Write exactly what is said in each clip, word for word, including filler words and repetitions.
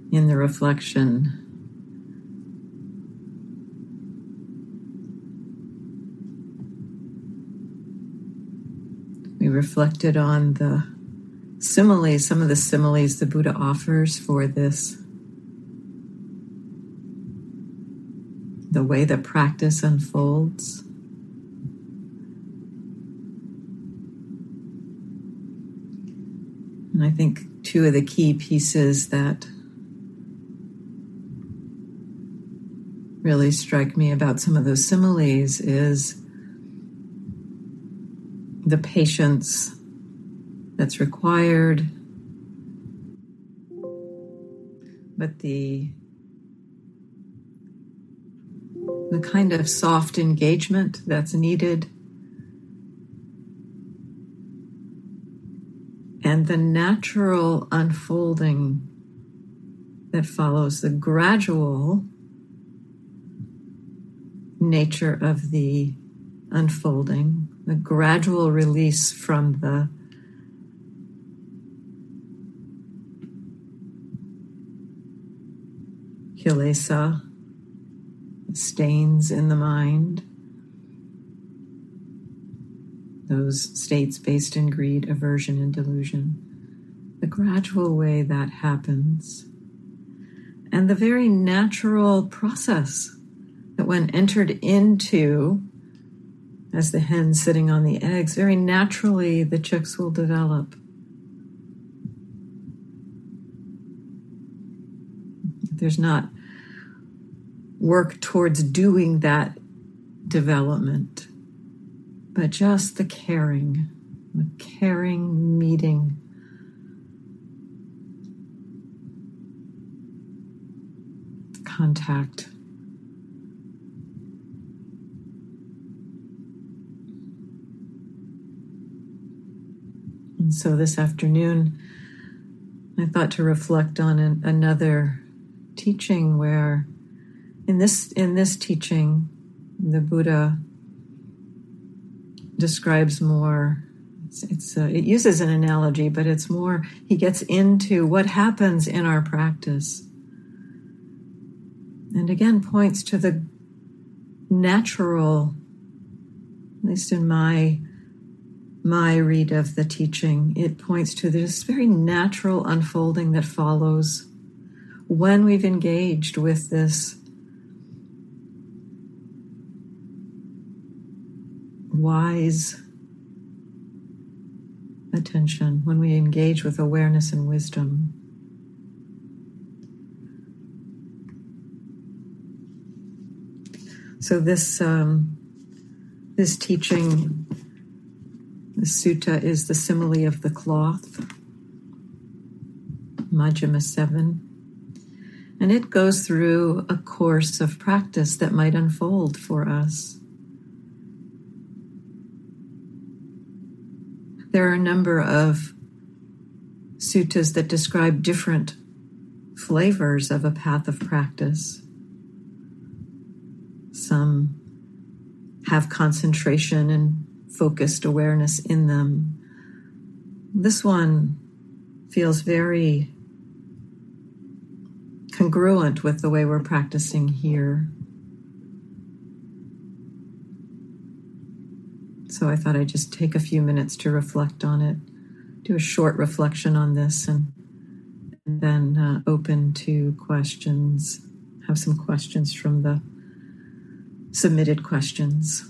in the reflection. We reflected on the similes, some of the similes the Buddha offers for this, the way that practice unfolds. And I think two of the key pieces that really strike me about some of those similes is the patience that's required, but the the kind of soft engagement that's needed, and the natural unfolding that follows, the gradual nature of the unfolding, the gradual release from the kilesa, stains in the mind, those states based in greed, aversion, and delusion. The gradual way that happens, and the very natural process that when entered into, as the hen sitting on the eggs, very naturally the chicks will develop. There's not work towards doing that development, but just the caring, the caring meeting. Contact. And so this afternoon, I thought to reflect on an, another teaching where in this in this teaching, the Buddha describes more, it's, it's uh, it uses an analogy, but it's more, he gets into what happens in our practice. And again, points to the natural, at least in my my read of the teaching, it points to this very natural unfolding that follows when we've engaged with this wise attention, when we engage with awareness and wisdom. So this um, this teaching, the sutta, is the simile of the cloth, Majjhima seven, and it goes through a course of practice that might unfold for us. There are a number of suttas that describe different flavors of a path of practice. Some have concentration and focused awareness in them. This one feels very congruent with the way we're practicing here. So I thought I'd just take a few minutes to reflect on it, do a short reflection on this, and, and then uh, open to questions, have some questions from the submitted questions.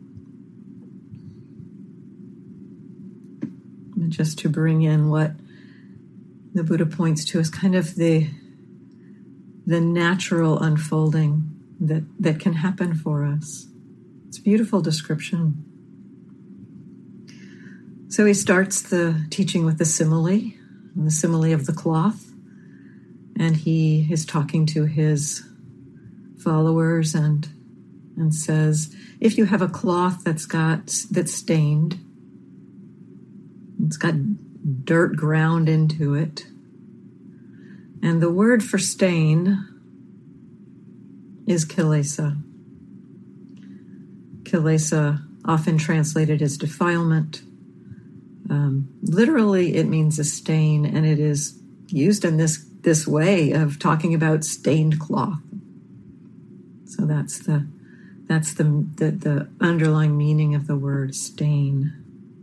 And just to bring in what the Buddha points to as kind of the, the natural unfolding that, that can happen for us. It's a beautiful description. So he starts the teaching with the simile, the simile of the cloth, and he is talking to his followers and and says, if you have a cloth that's got that's stained, it's got dirt ground into it, and the word for stain is kilesa. Kilesa, often translated as defilement. Um, literally, it means a stain, and it is used in this this way of talking about stained cloth. So that's the that's the the, the underlying meaning of the word stain.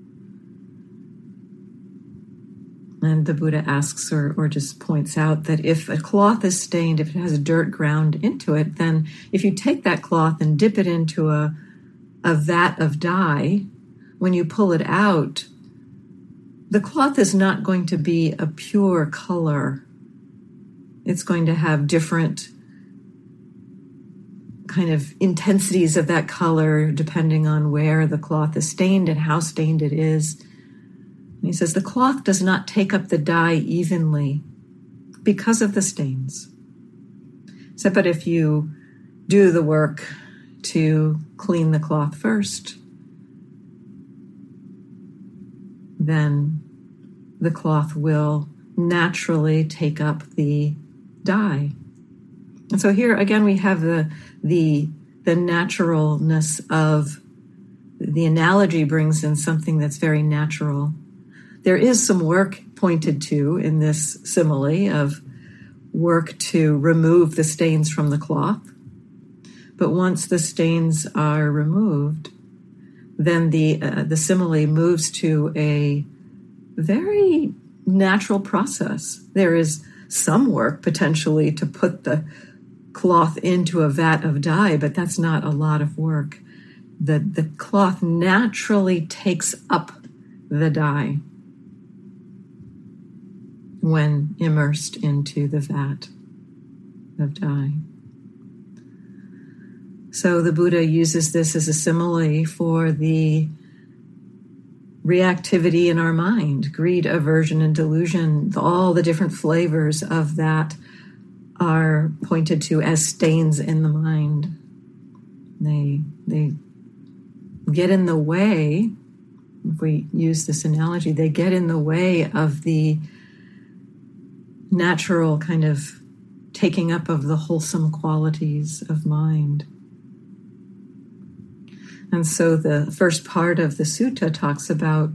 And the Buddha asks or, or just points out that if a cloth is stained, if it has dirt ground into it, then if you take that cloth and dip it into a, a vat of dye, when you pull it out, the cloth is not going to be a pure color. It's going to have different kind of intensities of that color depending on where the cloth is stained and how stained it is. And he says the cloth does not take up the dye evenly because of the stains. So, but if you do the work to clean the cloth first, then the cloth will naturally take up the dye. And so here again we have the the the naturalness of the analogy brings in something that's very natural. There is some work pointed to in this simile of work to remove the stains from the cloth. But once the stains are removed, then the uh, the simile moves to a very natural process. There is some work potentially to put the cloth into a vat of dye, but that's not a lot of work. The, the cloth naturally takes up the dye when immersed into the vat of dye. So the Buddha uses this as a simile for the reactivity in our mind, greed, aversion, and delusion. All the different flavors of that are pointed to as stains in the mind. They, they get in the way, if we use this analogy, they get in the way of the natural kind of taking up of the wholesome qualities of mind. And so the first part of the sutta talks about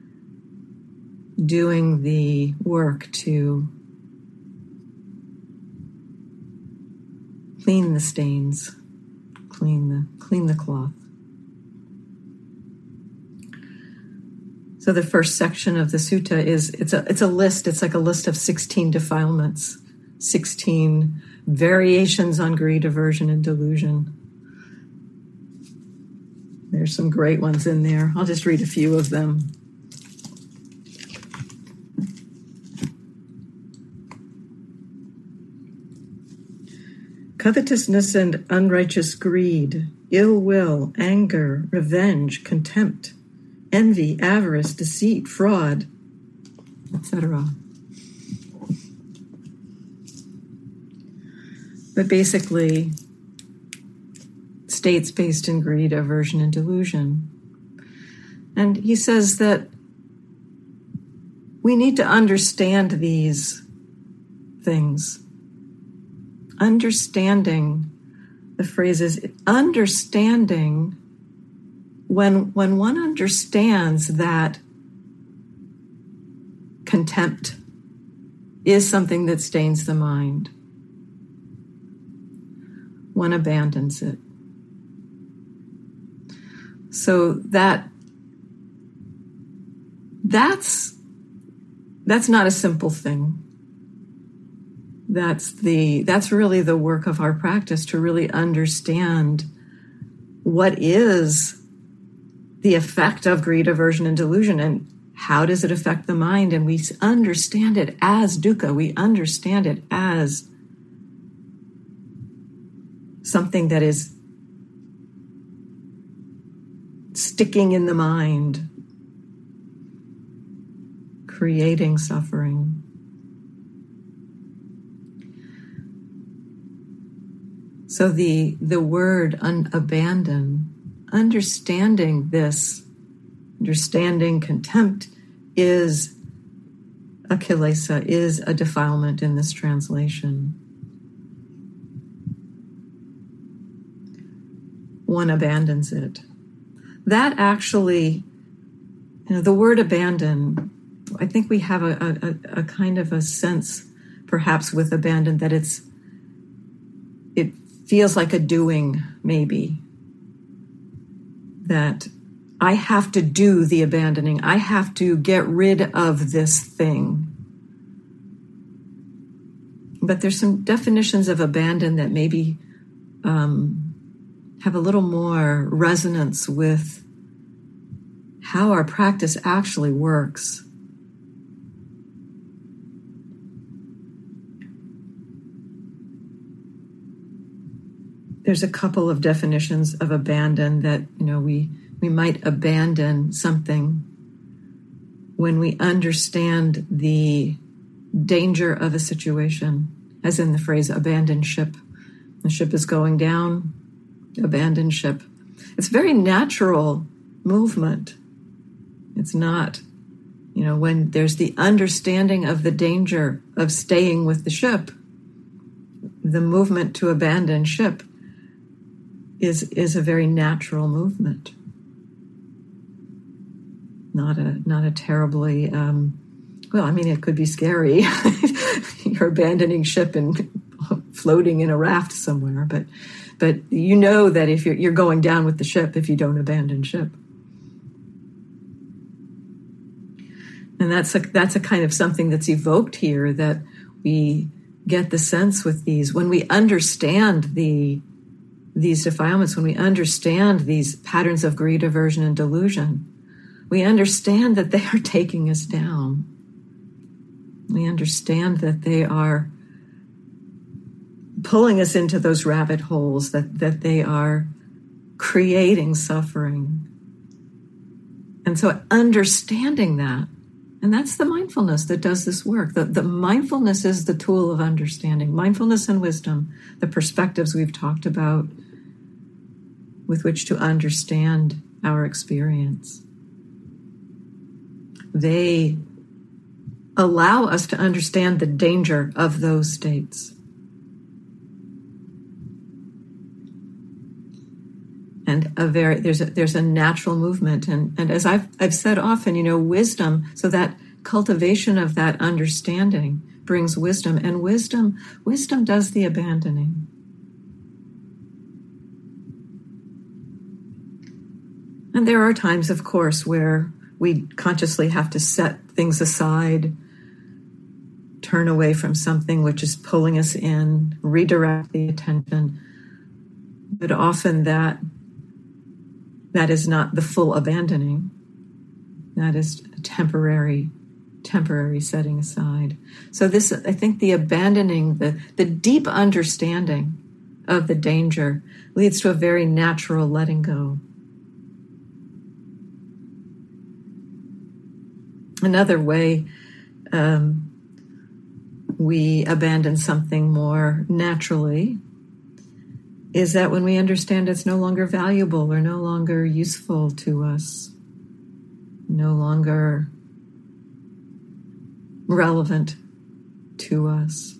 doing the work to clean the stains, clean the clean the cloth. So the first section of the sutta is it's a it's a list. It's like a list of sixteen defilements, sixteen variations on greed, aversion, and delusion. There's some great ones in there. I'll just read a few of them. Covetousness and unrighteous greed, ill will, anger, revenge, contempt, envy, avarice, deceit, fraud, et cetera. But basically, states based in greed, aversion, and delusion. And he says that we need to understand these things. Understanding, the phrase is understanding, when, when one understands that contempt is something that stains the mind, one abandons it. So that that's that's not a simple thing. That's the that's really the work of our practice, to really understand what is the effect of greed, aversion, and delusion, and how does it affect the mind. And we understand it as dukkha. We understand it as something that is sticking in the mind, creating suffering. So the, the word un- abandon, understanding this, understanding contempt is a kilesa, is a defilement in this translation. One abandons it. That actually, you know, the word abandon, I think we have a, a, a kind of a sense perhaps with abandon, that it's it feels like a doing, maybe. That I have to do the abandoning. I have to get rid of this thing. But there's some definitions of abandon that maybe um, have a little more resonance with how our practice actually works. There's a couple of definitions of abandon that, you know, we, we might abandon something when we understand the danger of a situation, as in the phrase abandon ship. The ship is going down, abandon ship. It's very natural movement. It's not, you know, when there's the understanding of the danger of staying with the ship, the movement to abandon ship is is a very natural movement. Not a not a terribly um, well, I mean, it could be scary. You're abandoning ship and floating in a raft somewhere, but but you know that if you're you're going down with the ship if you don't abandon ship. And that's a that's a kind of something that's evoked here, that we get the sense with these when we understand the these defilements, when we understand these patterns of greed, aversion, and delusion, we understand that they are taking us down. We understand that they are pulling us into those rabbit holes, that, that they are creating suffering. And so understanding that, and that's the mindfulness that does this work. The, the mindfulness is the tool of understanding. Mindfulness and wisdom, the perspectives we've talked about with which to understand our experience. They allow us to understand the danger of those states. And a very there's a there's a natural movement, and and as I've I've said often, you know, wisdom. So that cultivation of that understanding brings wisdom, and wisdom wisdom does the abandoning. And there are times, of course, where we consciously have to set things aside, turn away from something which is pulling us in, redirect the attention. But often that that is not the full abandoning. That is a temporary, temporary setting aside. So this, I think the abandoning, the, the deep understanding of the danger leads to a very natural letting go. Another way um, we abandon something more naturally is that when we understand it's no longer valuable or no longer useful to us, no longer relevant to us.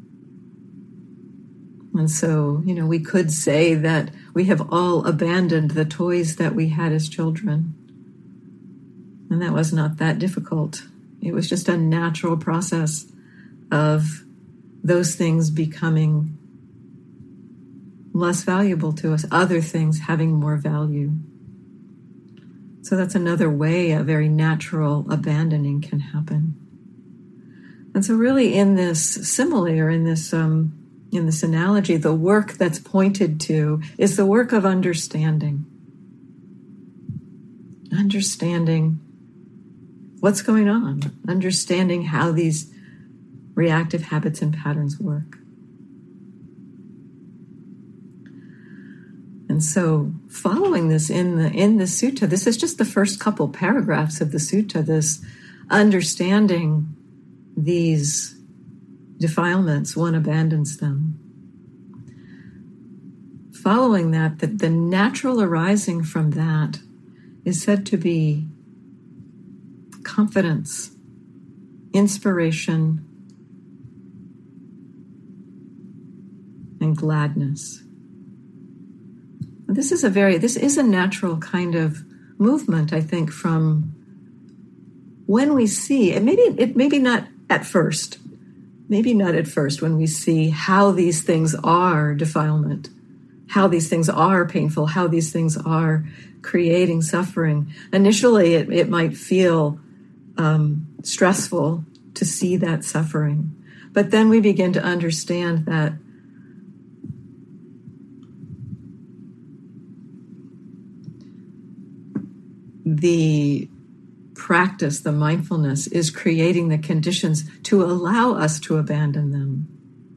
And so, you know, we could say that we have all abandoned the toys that we had as children. And that was not that difficult. It was just a natural process of those things becoming less valuable to us, other things having more value. So that's another way a very natural abandoning can happen. And so really in this simile, or in this um, in this analogy, the work that's pointed to is the work of understanding. Understanding what's going on, understanding how these reactive habits and patterns work. And so following this in the in the sutta, this is just the first couple paragraphs of the sutta, this understanding these defilements, one abandons them. Following that, that the natural arising from that is said to be confidence, inspiration, and gladness. This is a very, this is a natural kind of movement, I think, from when we see, and maybe it maybe not at first, maybe not at first when we see how these things are defilement, how these things are painful, how these things are creating suffering. Initially, it, it might feel um, stressful to see that suffering. But then we begin to understand that the practice, the mindfulness, is creating the conditions to allow us to abandon them.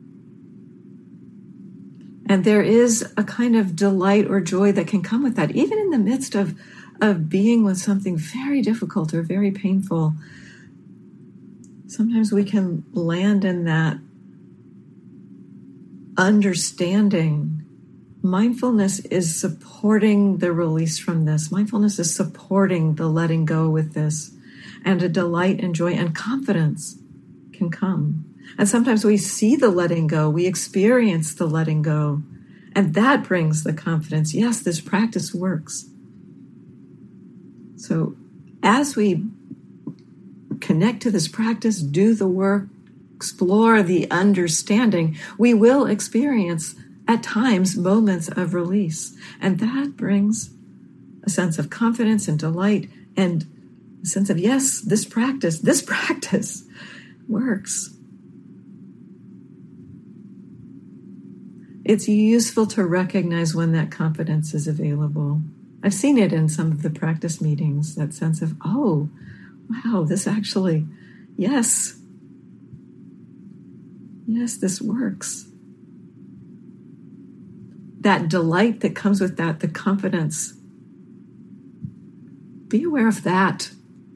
And there is a kind of delight or joy that can come with that, even in the midst of, of being with something very difficult or very painful. Sometimes we can land in that understanding. Mindfulness is supporting the release from this. Mindfulness is supporting the letting go with this. And a delight and joy and confidence can come. And sometimes we see the letting go, we experience the letting go, and that brings the confidence. Yes, this practice works. So as we connect to this practice, do the work, explore the understanding, we will experience at times moments of release. And that brings a sense of confidence and delight and a sense of, yes, this practice, this practice works. It's useful to recognize when that confidence is available. I've seen it in some of the practice meetings, that sense of, oh, wow, this actually, yes, yes, this works. That delight that comes with that, the confidence, be aware of that.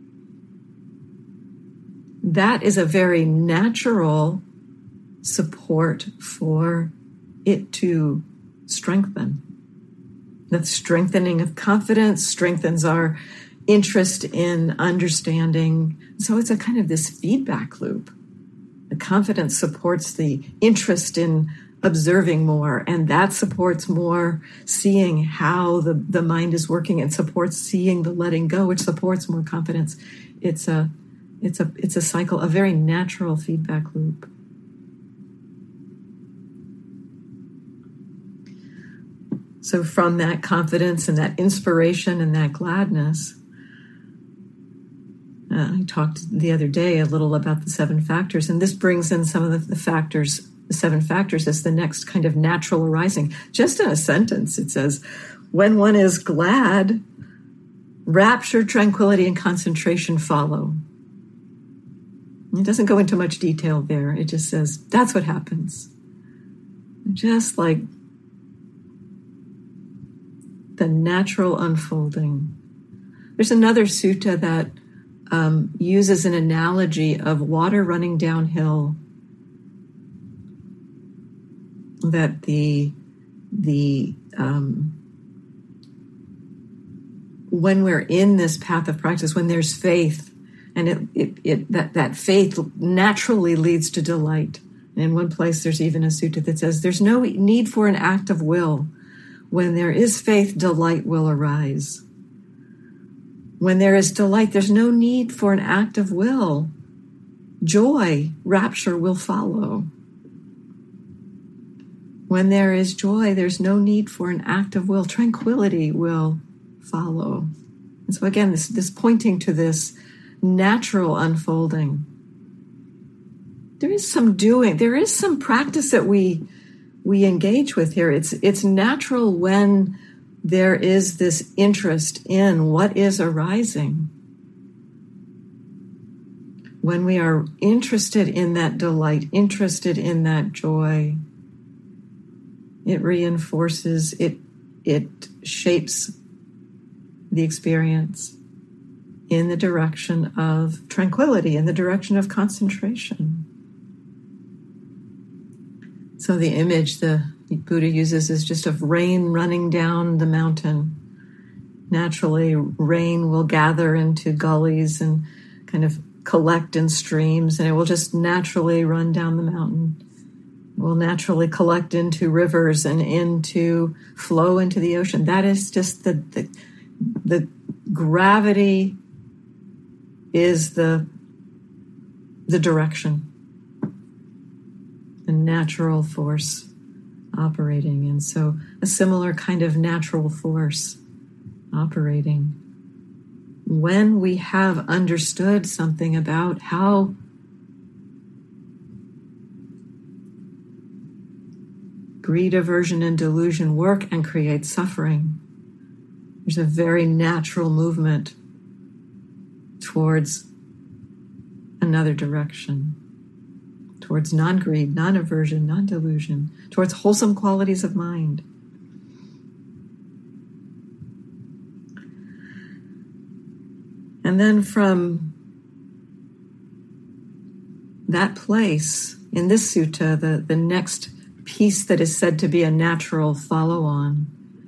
That is a very natural support for it to strengthen. That strengthening of confidence strengthens our interest in understanding. So it's a kind of this feedback loop. The confidence supports the interest in observing more, and that supports more seeing how the, the mind is working, and supports seeing the letting go, which supports more confidence. It's a it's a it's a cycle, a very natural feedback loop. So from that confidence and that inspiration and that gladness, uh, I talked the other day a little about the seven factors, and this brings in some of the, the factors, the seven factors as the next kind of natural arising. Just in a sentence, it says, when one is glad, rapture, tranquility, and concentration follow. It doesn't go into much detail there. It just says, that's what happens. Just like the natural unfolding. There's another sutta that um, uses an analogy of water running downhill, that the the um, when we're in this path of practice, when there's faith, and it, it, it that that faith naturally leads to delight. And in one place, there's even a sutta that says there's no need for an act of will. When there is faith, delight will arise. When there is delight, there's no need for an act of will. Joy, rapture will follow. When there is joy, there's no need for an act of will. Tranquility will follow. And so again, this, this pointing to this natural unfolding. There is some doing, there is some practice that we we engage with here. It's it's natural when there is this interest in what is arising. When we are interested in that delight, interested in that joy, it reinforces, it it shapes the experience in the direction of tranquility, in the direction of concentration. So the image the Buddha uses is just of rain running down the mountain. Naturally, rain will gather into gullies and kind of collect in streams, and it will just naturally run down the mountain. It will naturally collect into rivers and into flow into the ocean. That is just the the, the gravity is the the direction. a natural force operating. And so a similar kind of natural force operating. When we have understood something about how greed, aversion, and delusion work and create suffering, there's a very natural movement towards another direction, towards non-greed, non-aversion, non-delusion, towards wholesome qualities of mind. And then from that place, in this sutta, the, the next piece that is said to be a natural follow-on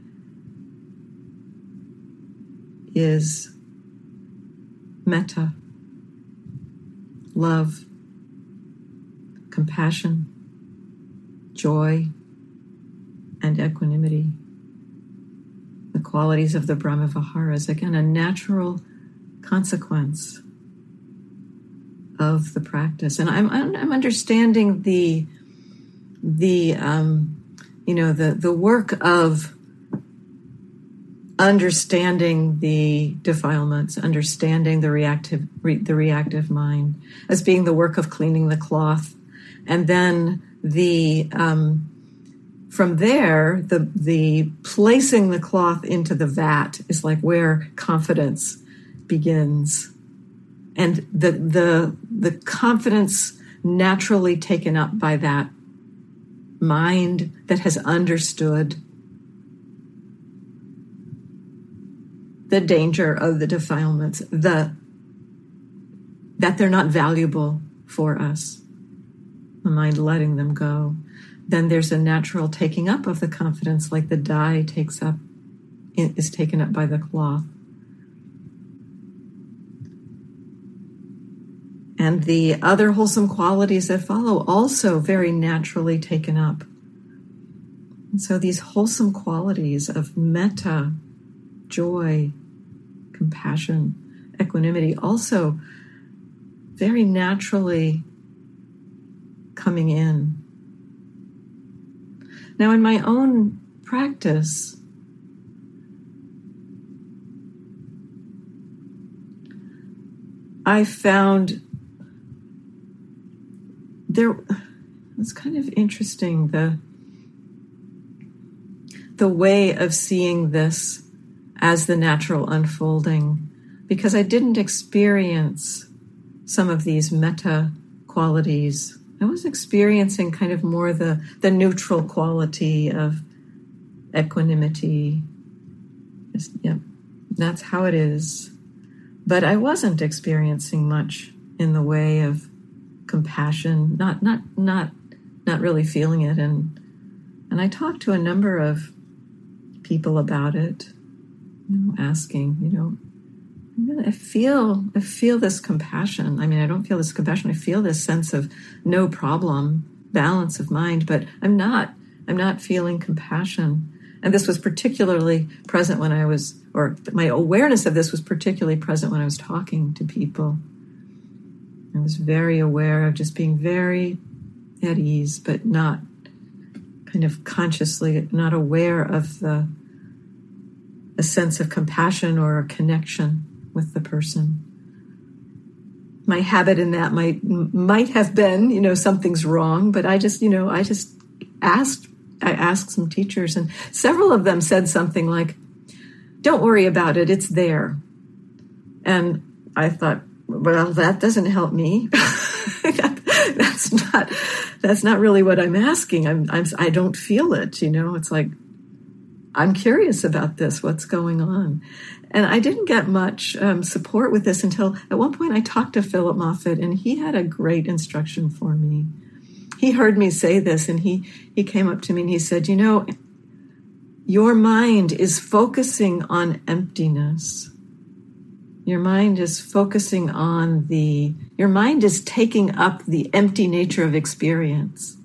is metta, love, compassion, joy, and equanimity. The qualities of the Brahmaviharas, again, a natural consequence of the practice. And I'm I'm understanding the the um, you know the the work of understanding the defilements, understanding the reactive re, the reactive mind as being the work of cleaning the cloth, and then the um, from there the the placing the cloth into the vat is like where confidence begins, and the the the confidence naturally taken up by that mind that has understood the danger of the defilements, the that they're not valuable for us, the mind letting them go. Then there's a natural taking up of the confidence, like the dye takes up is taken up by the cloth. And the other wholesome qualities that follow also very naturally taken up. And so these wholesome qualities of metta, joy, compassion, equanimity, also very naturally coming in. Now, in my own practice, I found there it's kind of interesting the the way of seeing this as the natural unfolding, because I didn't experience some of these metta qualities. I was experiencing kind of more the, the neutral quality of equanimity. Just, yep, that's how it is. But I wasn't experiencing much in the way of compassion, not not not not really feeling it. And and I talked to a number of people about it, you know, asking, you know, I feel I feel this compassion. I mean, I don't feel this compassion. I feel this sense of no problem, balance of mind, but I'm not I'm not feeling compassion. And this was particularly present when I was, or my awareness of this was particularly present when I was talking to people. I was very aware of just being very at ease, but not kind of consciously, not aware of the a sense of compassion or a connection with the person. My habit in that might might have been, you know, something's wrong, but I just, you know, I just asked, I asked some teachers, and several of them said something like, "Don't worry about it, it's there." And I thought, well, that doesn't help me. that, that's not that's not really what I'm asking. I'm, I'm I don't feel it, you know. It's like, I'm curious about this. What's going on? And I didn't get much um, support with this until at one point I talked to Philip Moffitt, and he had a great instruction for me. He heard me say this, and he, he came up to me and he said, you know, your mind is focusing on emptiness. Your mind is focusing on the, your mind is taking up the empty nature of experience.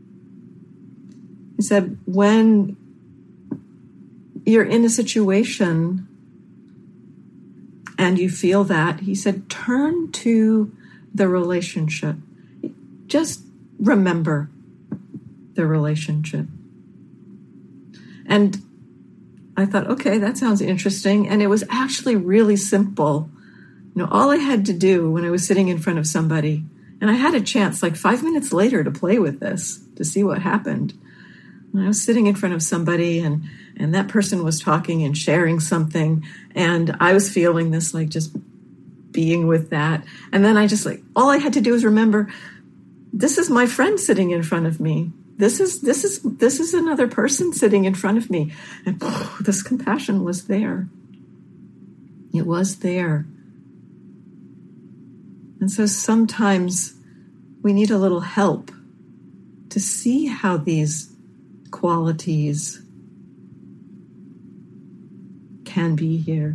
He said, when you're in a situation and you feel that, he said, turn to the relationship. Just remember the relationship. And I thought, okay, that sounds interesting. And it was actually really simple. You know, all I had to do when I was sitting in front of somebody, and I had a chance like five minutes later to play with this, to see what happened. When I was sitting in front of somebody and, and that person was talking and sharing something, and I was feeling this, like just being with that. And then I just like, all I had to do was remember, this is my friend sitting in front of me. This is, this is, this is another person sitting in front of me. And oh, this compassion was there. It was there. And so sometimes we need a little help to see how these qualities can be here.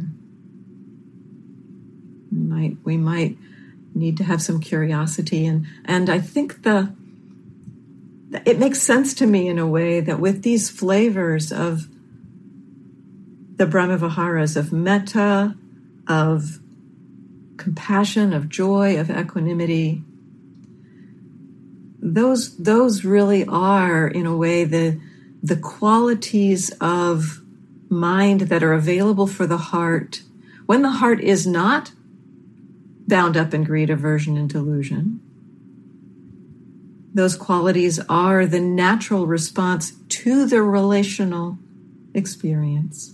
We might, we might need to have some curiosity. And, and I think the it makes sense to me in a way that with these flavors of the Brahmaviharas, of metta, of compassion, of joy, of equanimity, those those really are, in a way, the the qualities of mind that are available for the heart when the heart is not bound up in greed, aversion, and delusion. Those qualities are the natural response to the relational experience.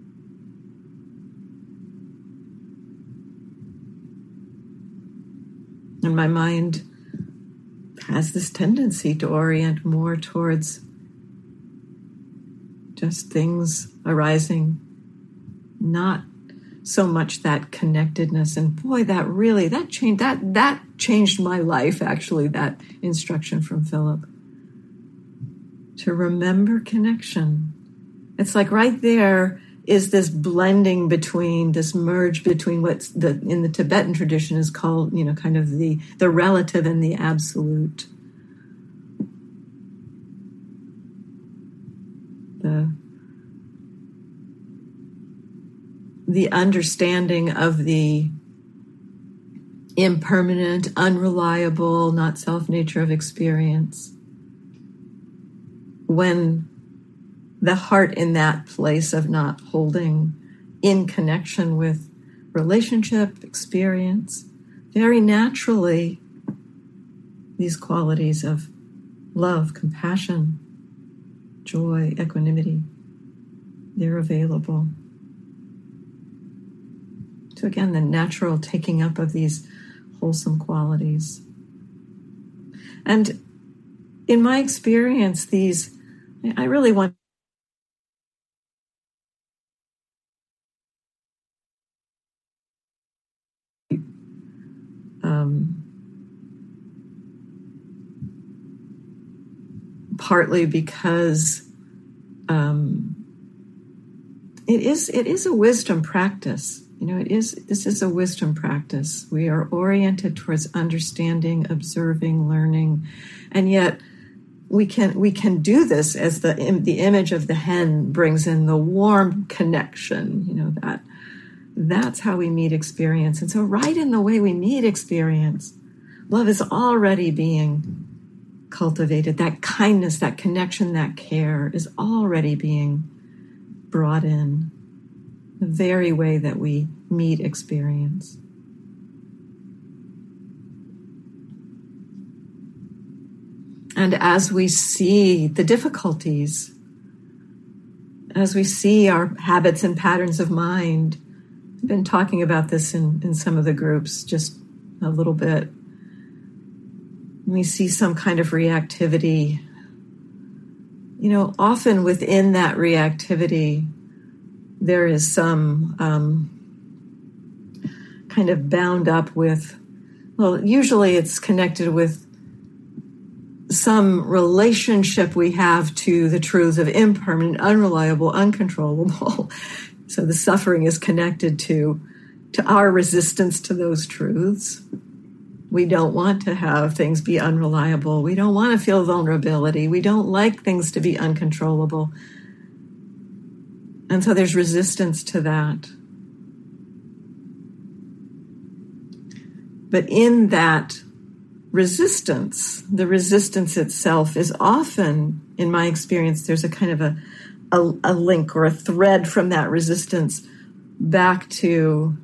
And my mind has this tendency to orient more towards just things arising, not so much that connectedness. And boy, that really, that changed, that, that changed my life, actually, that instruction from Philip. To remember connection. It's like right there is this blending between, this merge between what's the, in the Tibetan tradition is called, you know, kind of the, the relative and the absolute. The the understanding of the impermanent, unreliable, not self nature of experience. When the heart in that place of not holding in connection with relationship, experience, very naturally, these qualities of love, compassion, joy, equanimity, they're available. So again, the natural taking up of these wholesome qualities. And in my experience, these, I really want um, partly because um, it is it is a wisdom practice. You know, it is. This is a wisdom practice. We are oriented towards understanding, observing, learning, and yet we can we can do this as the the image of the hen brings in the warm connection. You know, that that's how we meet experience. And so, right in the way we meet experience, love is already being cultivated. That kindness, that connection, that care is already being brought in. The very way that we meet experience. And as we see the difficulties, as we see our habits and patterns of mind, I've been talking about this in, in some of the groups just a little bit. We see some kind of reactivity. You know, often within that reactivity, there is some um, kind of bound up with, well, usually it's connected with some relationship we have to the truths of impermanent, unreliable, uncontrollable. So the suffering is connected to, to our resistance to those truths. We don't want to have things be unreliable. We don't want to feel vulnerability. We don't like things to be uncontrollable. And so there's resistance to that. But in that resistance, the resistance itself is often, in my experience, there's a kind of a, a, a link or a thread from that resistance back to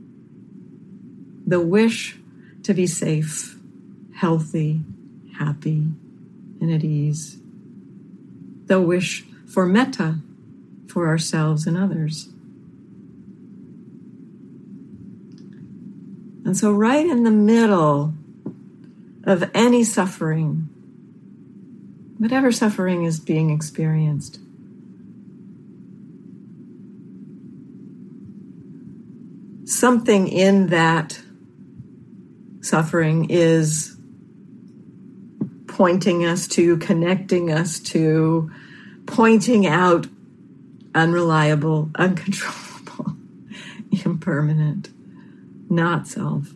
the wish to be safe, healthy, happy, and at ease. The wish for metta for ourselves and others. And so right in the middle of any suffering, whatever suffering is being experienced, something in that suffering is pointing us to, connecting us to, pointing out unreliable, uncontrollable, impermanent, not self.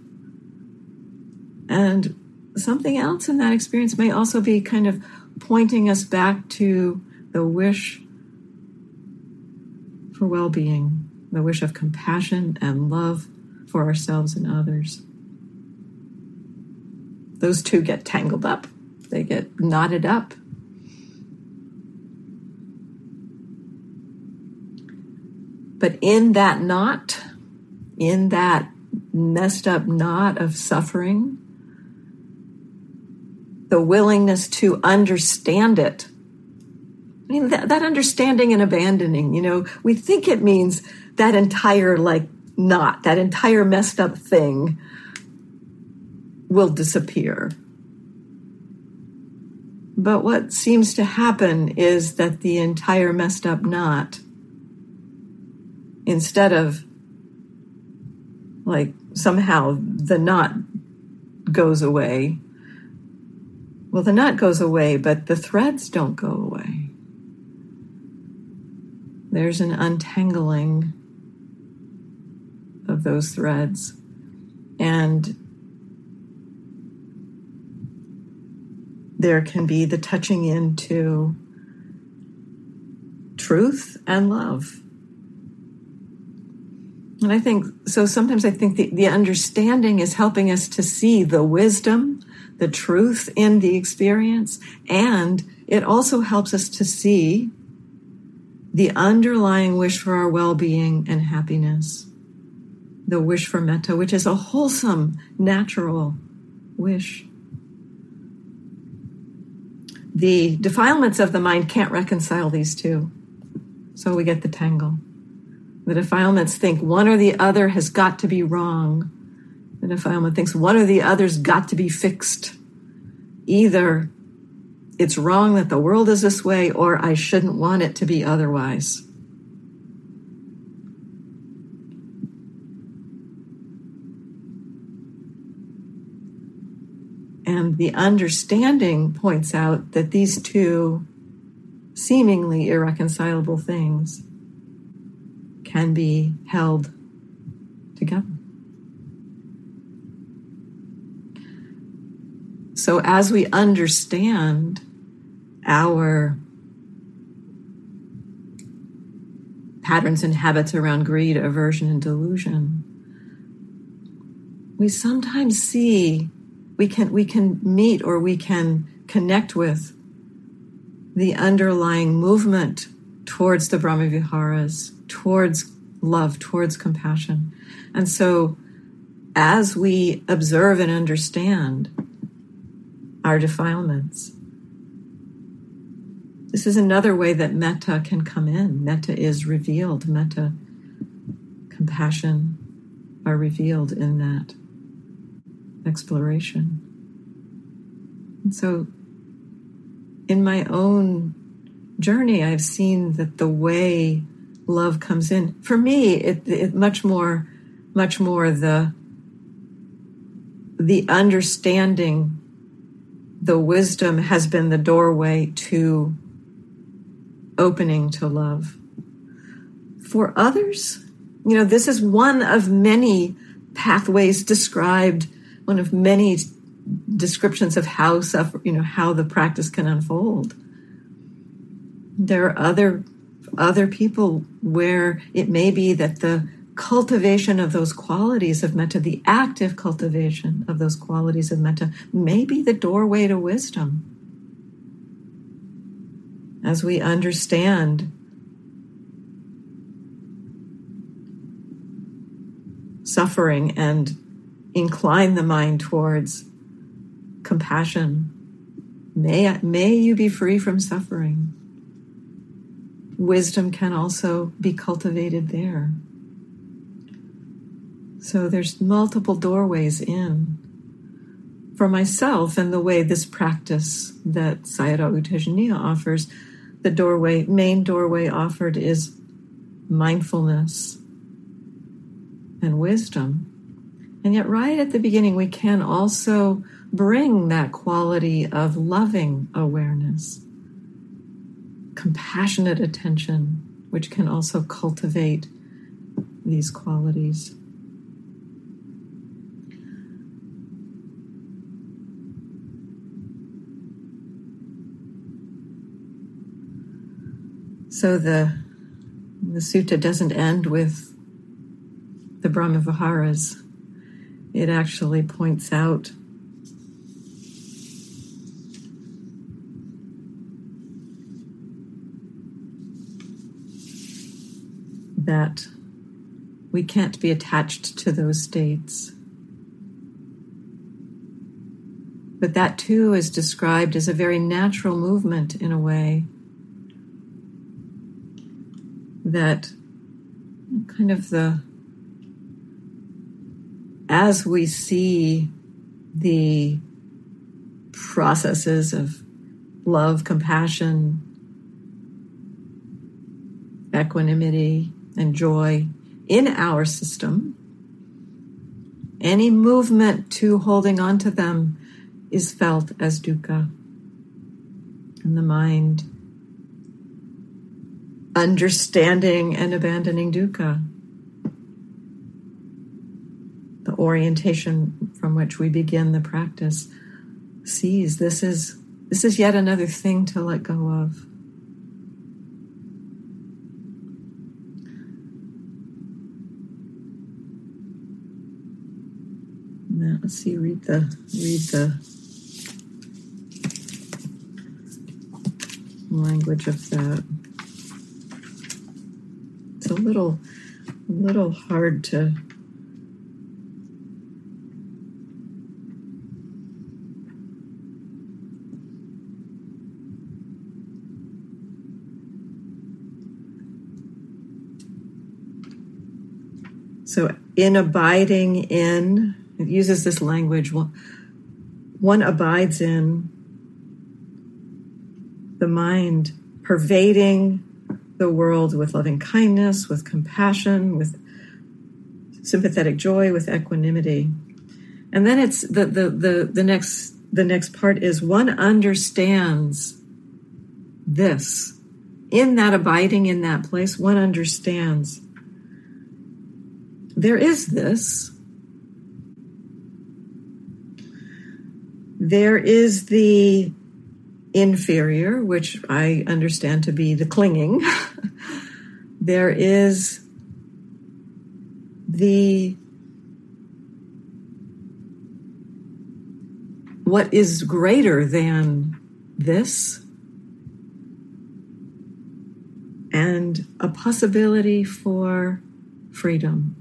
And something else in that experience may also be kind of pointing us back to the wish for well-being, the wish of compassion and love for ourselves and others. Those two get tangled up. They get knotted up. But in that knot, in that messed up knot of suffering, the willingness to understand it. I mean, that, that understanding and abandoning, you know, we think it means that entire, like, knot, that entire messed up thing will disappear. But what seems to happen is that the entire messed up knot, instead of, like, somehow the knot goes away, well, the knot goes away, but the threads don't go away. There's an untangling of those threads. And there can be the touching into truth and love. And I think, so sometimes I think the, the understanding is helping us to see the wisdom, the truth in the experience, and it also helps us to see the underlying wish for our well-being and happiness, the wish for metta, which is a wholesome, natural wish. The defilements of the mind can't reconcile these two, so we get the tangle. The defilements think one or the other has got to be wrong. The defilement thinks one or the other's got to be fixed. Either it's wrong that the world is this way, or I shouldn't want it to be otherwise. And the understanding points out that these two seemingly irreconcilable things can be held together. So as we understand our patterns and habits around greed, aversion, and delusion, we sometimes see, we can we can meet or we can connect with the underlying movement towards the Brahmaviharas, towards love, towards compassion. And so as we observe and understand our defilements, this is another way that metta can come in. Metta is revealed. Metta, compassion are revealed in that exploration. And so in my own journey, I've seen that the way love comes in, for me, it, it much more, much more the, the understanding, the wisdom has been the doorway to opening to love. For others, you know, this is one of many pathways described, one of many descriptions of how suffer, you know, how the practice can unfold. There are other other people where it may be that the cultivation of those qualities of metta, the active cultivation of those qualities of metta, may be the doorway to wisdom. As we understand suffering and incline the mind towards compassion, may, may you be free from suffering. Wisdom can also be cultivated there. So there's multiple doorways in. For myself, and the way this practice that Sayadaw U Tejaniya offers, the doorway, main doorway offered is mindfulness and wisdom. And yet right at the beginning, we can also bring that quality of loving awareness, compassionate attention, which can also cultivate these qualities. So the, the sutta doesn't end with the Brahmaviharas. It actually points out that we can't be attached to those states. But that too is described as a very natural movement in a way. That kind of the, as we see the processes of love, compassion, equanimity, and joy in our system, any movement to holding on to them is felt as dukkha. And the mind understanding and abandoning dukkha, the orientation from which we begin the practice, sees this is this is yet another thing to let go of. Now, let's see. Read the read the language of that. It's a little, a little hard to so in abiding in, it uses this language, one abides in the mind pervading the world with loving kindness, with compassion, with sympathetic joy, with equanimity. And then it's the the the, the next the next part is one understands this. In that abiding in that place, one understands there is this. There is the inferior, which I understand to be the clinging. There is the what is greater than this, and a possibility for freedom.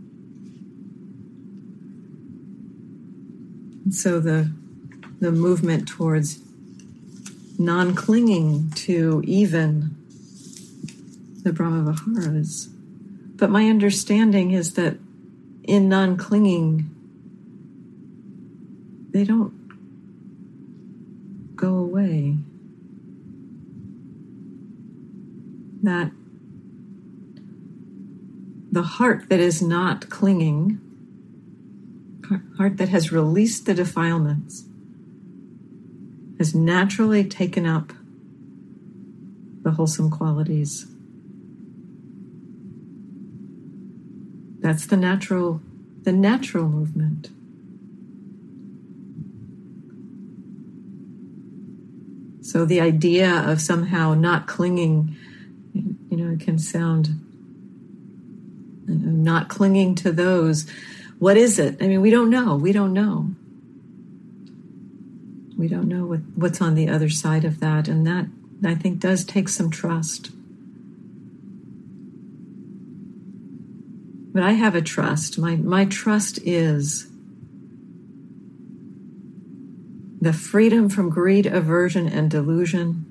And so the the movement towards non-clinging to even the Brahmaviharas. But my understanding is that in non-clinging, they don't go away. That the heart that is not clinging, heart that has released the defilements, has naturally taken up the wholesome qualities. That's the natural, the natural movement. So the idea of somehow not clinging, you know, it can sound not clinging to those. What is it? I mean, we don't know. We don't know. We don't know what, what's on the other side of that. And that, I think, does take some trust. But I have a trust. My, my trust is the freedom from greed, aversion, and delusion.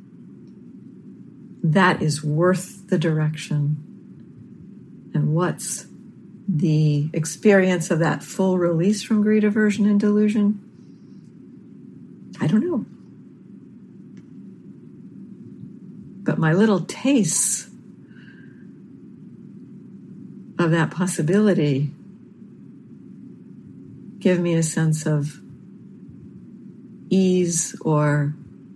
That is worth the direction. And what's the experience of that full release from greed, aversion, and delusion? I don't know. But my little tastes of that possibility give me a sense of ease or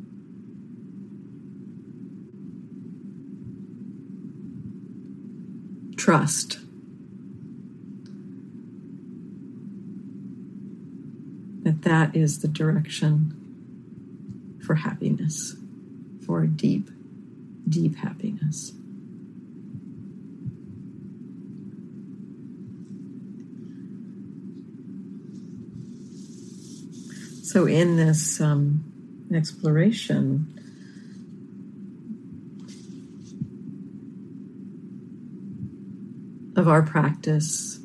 trust. That that is the direction for happiness, for deep, deep happiness. So in this um, exploration, of our practice,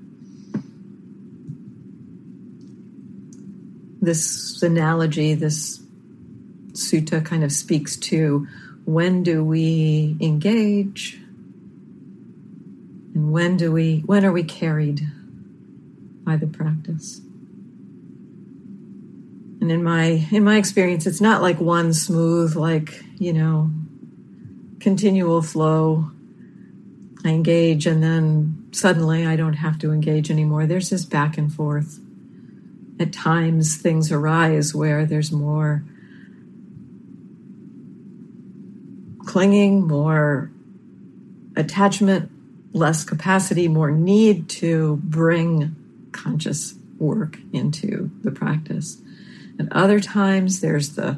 this analogy, this sutta kind of speaks to when do we engage and when do we, when are we carried by the practice? And in my, in my experience, it's not like one smooth, like, you know, continual flow. I engage and then suddenly I don't have to engage anymore. There's this back and forth. At times things arise where there's more clinging, more attachment, less capacity, more need to bring conscious work into the practice. And other times there's the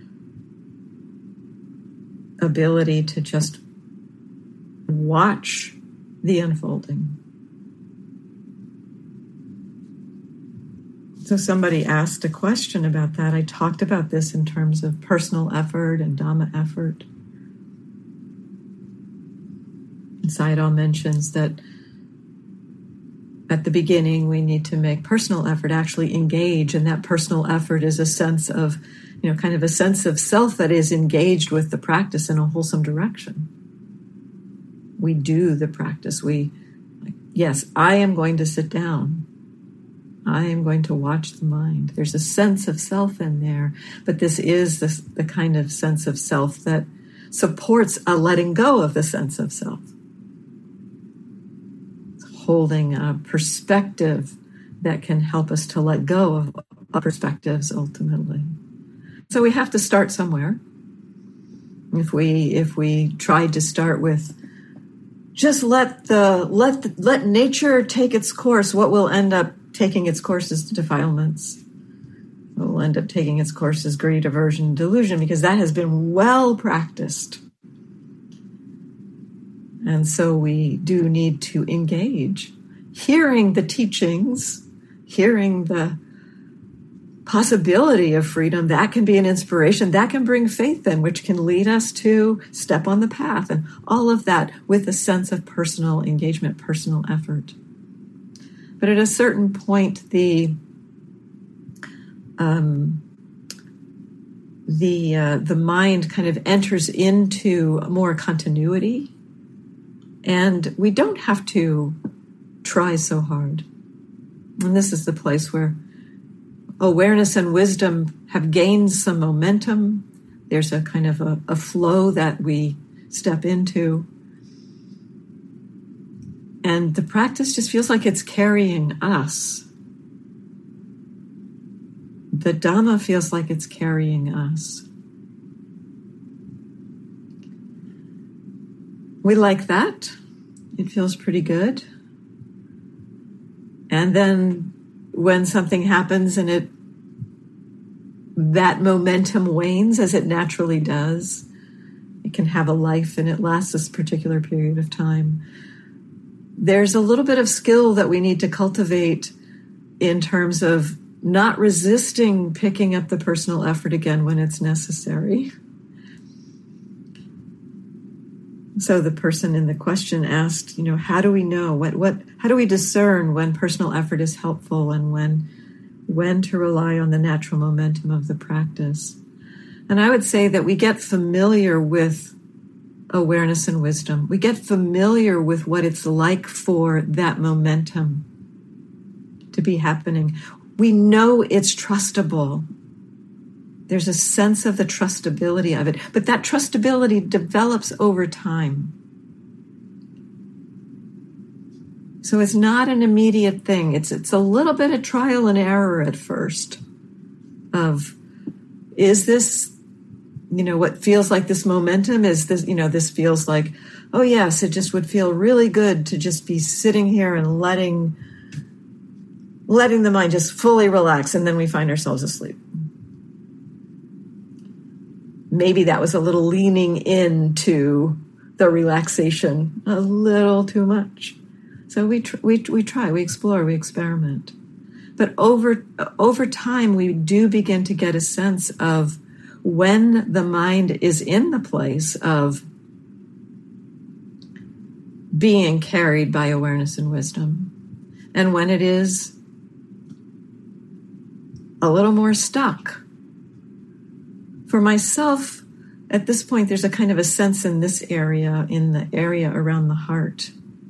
ability to just watch the unfolding. So somebody asked a question about that. I talked about this in terms of personal effort and Dhamma effort. And Sayadaw mentions that at the beginning we need to make personal effort, actually engage, and that personal effort is a sense of, you know, kind of a sense of self that is engaged with the practice in a wholesome direction. We do the practice. We, like, yes, I am going to sit down. I am going to watch the mind. There's a sense of self in there, but this is the, the kind of sense of self that supports a letting go of the sense of self. It's holding a perspective that can help us to let go of, of perspectives ultimately. So we have to start somewhere. If we if we tried to start with just let the let the, let nature take its course, what will end up taking its course is defilements. What will end up taking its course is greed, aversion, delusion, because that has been well practiced. And so we do need to engage, hearing the teachings, hearing the possibility of freedom. That can be an inspiration. That can bring faith in, which can lead us to step on the path, and all of that with a sense of personal engagement, personal effort. But at a certain point, the um, the uh, the mind kind of enters into more continuity, and we don't have to try so hard. And this is the place where awareness and wisdom have gained some momentum. There's a kind of a, a flow that we step into. And the practice just feels like it's carrying us. The Dhamma feels like it's carrying us. We like that. It feels pretty good. And then when something happens and it that momentum wanes, as it naturally does, it can have a life and it lasts this particular period of time. there's a little bit of skill that we need to cultivate in terms of not resisting picking up the personal effort again when it's necessary. So the person in the question asked, you know, how do we know what, what, how do we discern when personal effort is helpful and when, when to rely on the natural momentum of the practice? And I would say that we get familiar with awareness and wisdom. We get familiar with what it's like for that momentum to be happening. We know it's trustable. There's a sense of the trustability of it, but that trustability develops over time. So it's not an immediate thing. It's it's a little bit of trial and error at first of, is this, you know, what feels like this momentum? Is this, you know, this feels like, oh yes, it just would feel really good to just be sitting here and letting, letting the mind just fully relax, and then we find ourselves asleep. Maybe that was a little leaning into the relaxation a little too much. So we tr- we we try, we explore, we experiment. But over over time, we do begin to get a sense of when the mind is in the place of being carried by awareness and wisdom, and when it is a little more stuck. For myself, at this point, there's a kind of a sense in this area, in the area around the heart.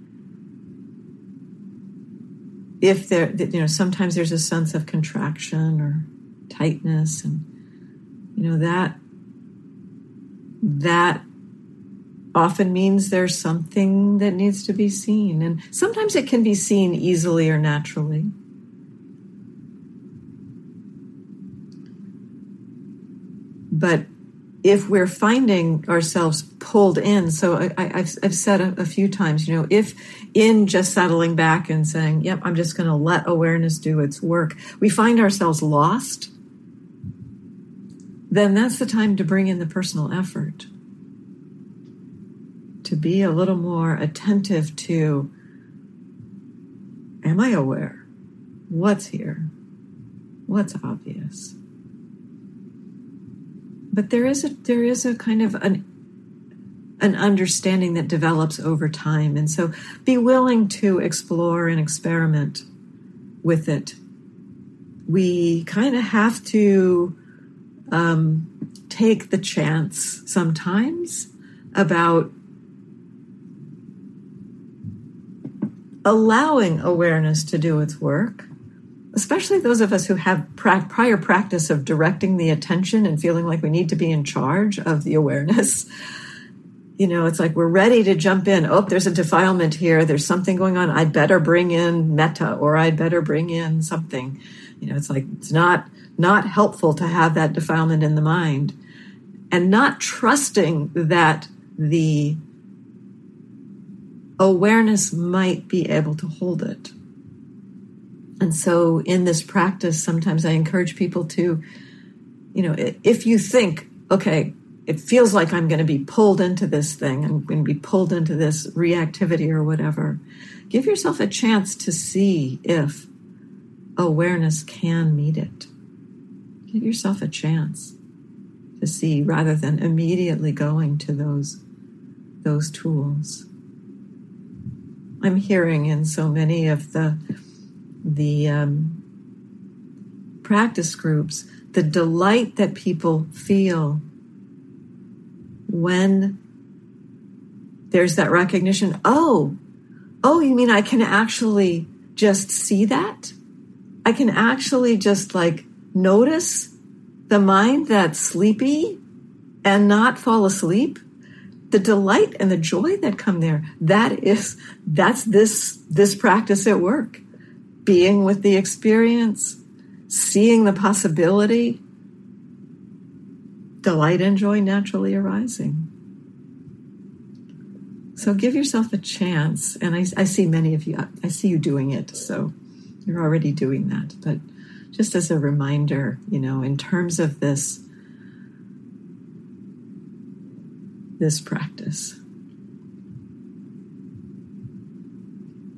If there, you know, sometimes there's a sense of contraction or tightness, and you know that that often means there's something that needs to be seen, and sometimes it can be seen easily or naturally. But if we're finding ourselves pulled in, so I, I, I've, I've said a, a few times, you know, if in just settling back and saying, yep, I'm just going to let awareness do its work, we find ourselves lost, then that's the time to bring in the personal effort, to be a little more attentive to, am I aware? What's here? What's obvious? But there is a there is a kind of an an understanding that develops over time. And so be willing to explore and experiment with it. We kind of have to um, take the chance sometimes about allowing awareness to do its work, especially those of us who have pra- prior practice of directing the attention and feeling like we need to be in charge of the awareness. You know, it's like we're ready to jump in. Oh, there's a defilement here. There's something going on. I'd better bring in metta, or I'd better bring in something. You know, it's like it's not not helpful to have that defilement in the mind, and not trusting that the awareness might be able to hold it. And so in this practice, sometimes I encourage people to, you know, if you think, okay, it feels like I'm going to be pulled into this thing, I'm going to be pulled into this reactivity or whatever, give yourself a chance to see if awareness can meet it. Give yourself a chance to see rather than immediately going to those, those tools. I'm hearing in so many of the the um, practice groups, the delight that people feel when there's that recognition, oh, oh, you mean I can actually just see that? I can actually just like notice the mind that's sleepy and not fall asleep? The delight and the joy that come there, that is, that's this, this practice at work. Being with the experience, seeing the possibility, delight and joy naturally arising. So give yourself a chance, and I, I see many of you, I see you doing it, so you're already doing that. But just as a reminder, you know, in terms of this, this practice.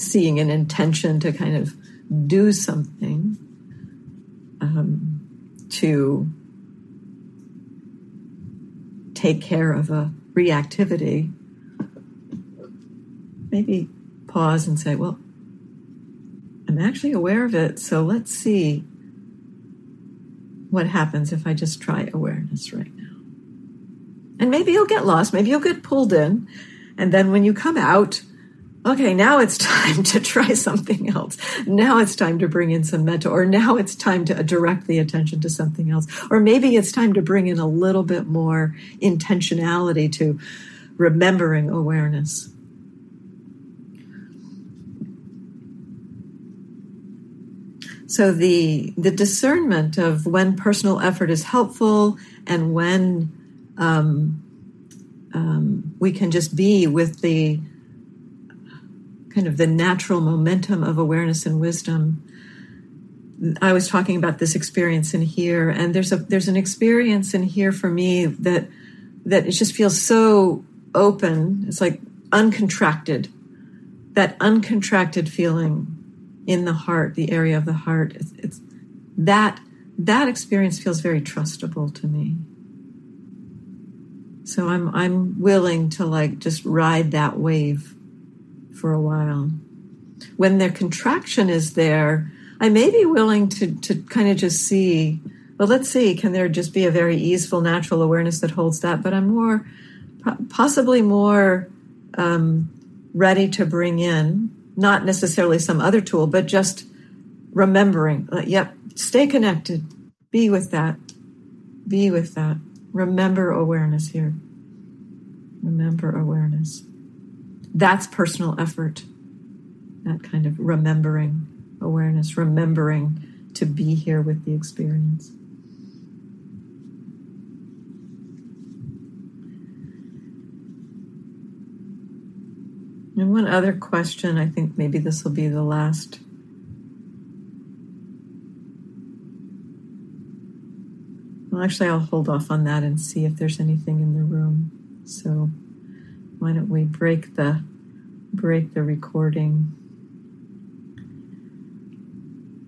seeing an intention to kind of do something, um, to take care of a reactivity, maybe pause and say, well, I'm actually aware of it, so let's see what happens if I just try awareness right now. And maybe you'll get lost, maybe you'll get pulled in, and then when you come out, okay, now it's time to try something else. Now it's time to bring in some metta, or now it's time to direct the attention to something else. Or maybe it's time to bring in a little bit more intentionality to remembering awareness. So the, the discernment of when personal effort is helpful and when um, um, we can just be with the kind of the natural momentum of awareness and wisdom. I was talking about this experience in here, and there's a there's an experience in here for me that that it just feels so open. It's like uncontracted, that uncontracted feeling in the heart, the area of the heart. It's, it's that that experience feels very trustable to me. So I'm I'm willing to like just ride that wave for a while. When their contraction is there, I may be willing to, to kind of just see, well, let's see, can there just be a very easeful, natural awareness that holds that? But I'm more, possibly more um, ready to bring in, not necessarily some other tool, but just remembering, uh, yep, stay connected, be with that, be with that. Remember awareness here. Remember awareness. That's personal effort, that kind of remembering awareness, remembering to be here with the experience. And one other question, I think maybe this will be the last. Well, actually, I'll hold off on that and see if there's anything in the room. So why don't we break the break the recording?